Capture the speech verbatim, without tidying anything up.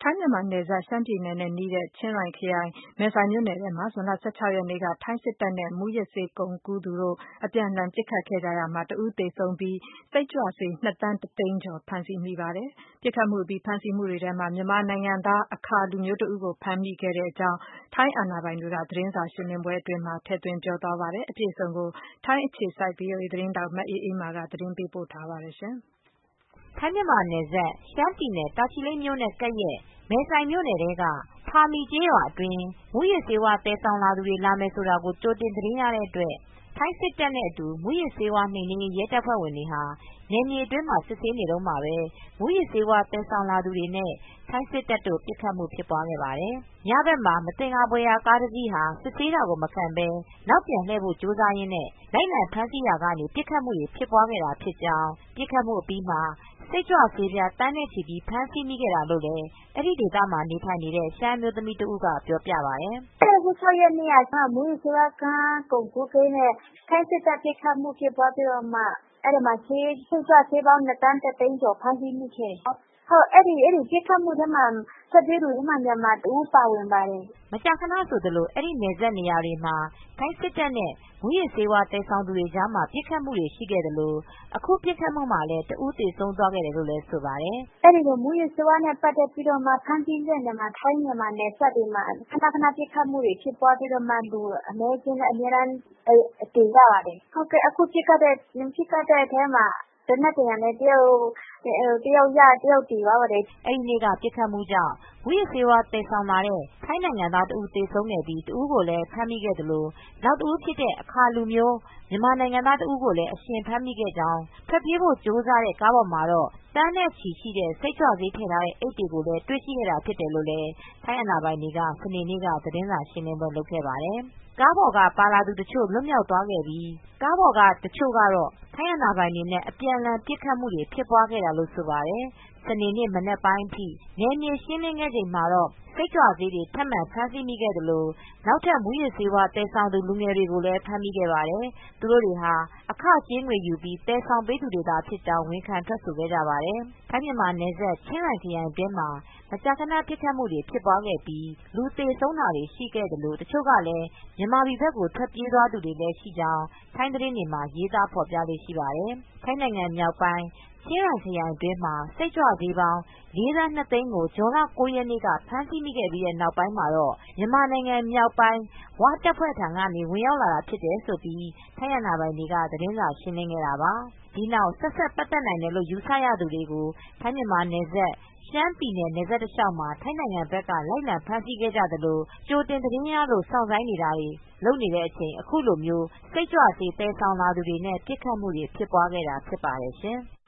ထိုင်းမြန်မာနယ်စပ် ရှမ်းပြည်နယ်နဲ့နီးတဲ့ ချင်းရိုင်ခရိုင် မယ်ဆိုင်မြို့နယ်ထဲမှာ ဇွန်လ ၁၆ ရက်နေ့က ထိုင်းစစ်တပ်နဲ့ မူးယစ်ဆေးကုန်ကူးသူတို့ အပြန်အလှန်ပစ်ခတ်ခဲ့ကြရာမှာ တဦးသေဆုံးပြီး စိတ်ကြွဆေး ၂ သန်း ၁ သိန်းကျော် ဖမ်းဆီးမိပါတယ်။ ပစ်ခတ်မှုအပြီး ဖမ်းဆီးမှုတွေထဲမှာ မြန်မာနိုင်ငံသား အခါလူမျိုးတဦးကို ဖမ်းမိခဲ့ကြောင်း ထိုင်းအာဏာပိုင်တွေက သတင်းစာရှင်းလင်းပွဲအတွင်း ထည့်သွင်းပြောသွားပါတယ်။ အပြည့်အစုံကို ထိုင်းအခြေစိုက် ဗွီအိုအေသတင်းထောက် မအေးအေးမာက သတင်းပေးပို့ထားပါတယ်။ထိုင်းမြန်မာနယ်စပ် ရှမ်းပြည်နယ် တာချီလိတ်မြို့နဲ့ကပ်ရက် မယ်ဆိုင်မြို့နယ်ထဲက ဖာမီကျေးရွာအတွင်း မူးယစ်ဆေးဝါး သယ်ဆောင်လာသူတွေ လာမယ်ဆိုတာကို ကြိုတင်သတင်းရတဲ့အတွက် ထိုင်းစစ်တပ်နဲ့အတူ မူးယစ်ဆေးဝါးနှိမ်နင်းရေး ရဲတပ်ဖွဲ့ဝင်တွေဟာ နယ်မြေအတွင်းမှာ စစ်ဆေးနေတုန်းမှာပဲ မူးယစ်ဆေးဝါး သယ်ဆောင်လာသူတွေနဲ့ ထိုင်းစစ်တပ်တို့ ပစ်ခတ်မှု ဖြစ်ပွားခဲ့ပါတယ်။ ညဘက်မှာ မသင်္ကာဖွယ်ရာ ကားတစီးဟာ စစ်ဆေးတာကို မခံဘဲ နောက်ပြန်လှည့်ဖို့ ကြိုးစားရင်း လိုက်လံဖမ်းဆီးရာကနေ ပစ်ခတ်မှုတွေ ဖြစ်ပွားခဲ့တာဖြစ်ကြောင်း ပစ်ခတ်မှုအပြီးမှာ စိတ်ကြွဆေးပြား သန်းနဲ့ချီ ဖမ်းဆီးမိခဲ့တာလို့လည်း အဲဒီဒေသမှာ နေထိုင်နေတဲ့ ရှမ်းအမျိုးသမီးတဦးက ပြောပြပါတယ်။ “၁၆ ရက်နေ့က မူးယစ်ဆေးဝါးဂိုဏ်းကုန်ကူးဂိတ်နဲ့ ထိုင်းစစ်တပ် ပစ်ခတ်မှုဖြစ်ပွားပြီးတော့မှ အဲဒီမှာ စိတ်ကြွဆေးပေါင်း ၂ သန်း ၁ သိန်းကျော် ဖမ်းဆီးမိခဲ့တယ်။ အဲဒီပစ်ခတ်မှုထဲမှာ ထွက်ပြေးသူထဲမှာ မြန်မာတဦးပါဝင်ပါတယ်။ ” မကြာခဏဆိုသလို အဲဒီနယ်စပ်နေရာတွေမှာ ထိုင်းစစ်တပ်နဲ့ မူးယစ်ဆေးဝါး သယ်ဆောင်သူတွေကြားမှာ ပစ်ခတ်မှုတွေ ရှိခဲ့သလို အခုပစ်ခတ်မှုမှာလည်း တဦးသေဆုံးသွားခဲ့တယ်လို့လည်း ဆိုပါတယ်။ “အဲဒီလို မူးယစ်ဆေးဝါးနဲ့ ပတ်သက်ပြီးတော့မှ ဖမ်းဆီးတဲ့နေရာမှာ ထိုင်းမြန်မာနယ်စပ်တွေမှာ ခနခန ပစ်ခတ်မှုတွေ ဖြစ်ပွားပြီးတော့မှ လူအနည်းအကျဉ်းလည်း အမြဲတမ်းသေကြပါတယ်။ အခု ပစ်ခတ်တဲ့အထဲမှာ သေနတ်ဒဏ်ရာနဲ့ တယောက်ရ တယောက်သေသွားပါတယ်။ ” အဲဒီနေ့က ပစ်ခတ်မှုကြောင့် မူးယစ်ဆေးဝါး သယ်ဆောင်လာတဲ့ ထိုင်းနိုင်ငံသားတဦး သေဆုံးခဲ့ပြီး တဦးကိုလည်း ဖမ်းမိခဲ့သလို နောက်တဦးဖြစ်တဲ့ အခါလူမျိုး မြန်မာနိုင်ငံသားတဦးကိုလည်း အရှင်ဖမ်းမိခဲ့ကြောင်း ထွက်ပြေးဖို့ ကြိုးစားတဲ့ ကားပေါ်မှာတော့ သန်းနဲ့ချီရှိတဲ့ စိတ်ကြွဆေး ထည့်ထားတဲ့ အိတ်တွေကိုလည်း တွေ့ရှိခဲ့တာ ဖြစ်တယ်လို့လည်း ထိုင်းအာဏာပိုင်တွေက စနေနေ့က သတင်းစာရှင်းလင်းပွဲ လုပ်ခဲ့ပါတယ်။ ကားပေါ်က ပါလာသူတချို့ လွတ်မြောက်သွားခဲ့ပြီး ကားပေါ်က တချို့ကတော့ ထိုင်းအာဏာပိုင်တွေနဲ့ အပြန်အလှန် ပစ်ခတ်မှုတွေ ဖြစ်ပွားခဲ့တာလို့ ဆိုပါတယ်။ စနေနေ့ မနက်ပိုင်းအထိ နယ်မြေရှင်းလင်းခဲ့ချိန်မှာတော့ စိတ်ကြွဆေးတွေ ထပ်မံဖမ်းဆီးမိခဲ့သလို နောက်ထပ် မူးယစ်ဆေးဝါး သယ်ဆောင်သူ လူငယ်တွေကိုလည်း ဖမ်းမိခဲ့ပါတယ်။ သူတို့တွေဟာ အခကြေးငွေယူပြီး သယ်ဆောင်ပေးသူတွေသာဖြစ်ကြောင်း ဝန်ခံထွက်ဆိုခဲ့ကြပါတယ်။ ထိုင်းမြန်မာနယ်စပ် ချင်းရိုင်ခရိုင်အတွင်းမှာ မကြာခဏ ပစ်ခတ်မှုတွေ ဖြစ်ပွားခဲ့ပြီး လူသေဆုံးတာတွေ ရှိခဲ့သလို တချို့ကလည်း မြန်မာပြည်ဘက်ကို ထွက်ပြေးသွားသူတွေလည်း ရှိကြောင်း ထိုင်းသတင်းတွေမှာ ရေးသားဖော်ပြလေ့ရှိပါတယ်။ ထိုင်းနိုင်ငံမြောက်ပိုင်း ချင်းရိုင်ခရိုင်အတွင်းမှာ စိတ်ကြွဆေးပေါင်း ၄ သန်း ၂ သိန်းကို ဇွန်လ ၉ ရက်နေ့က ဖမ်းဆီးမိခဲ့ပြီး နောက်ပိုင်းမှာတော့ မြန်မာနိုင်ငံမြောက်ပိုင်း ဝတပ်ဖွဲ့ထံကနေ ဝင်ရောက်လာတာဖြစ်တယ်လို့ ထိုင်းအာဏာပိုင်တွေက သတင်းစာရှင်းလင်းခဲ့တာပါ။ ဒီနောက် ဆက်စပ်ပတ်သက်နိုင်တယ်လို့ ယူဆရသူတွေကို ထိုင်းမြန်မာနယ်စပ် ရှမ်းပြည်နယ် နယ်စပ်တလျှောက်မှာ ထိုင်းနိုင်ငံဘက်က လိုက်လံဖမ်းဆီးခဲ့ကြသလို ကြိုတင်သတင်းရလို့ စောင့်ဆိုင်းနေတာတွေ လုပ်နေတဲ့အချိန် အခုလို စိတ်ကြွဆေး သယ်ဆောင်လာသူတွေနဲ့ ပစ်ခတ်မှုတွေ ဖြစ်ပွားခဲ့တာ ဖြစ်ပါတယ်ရှင်။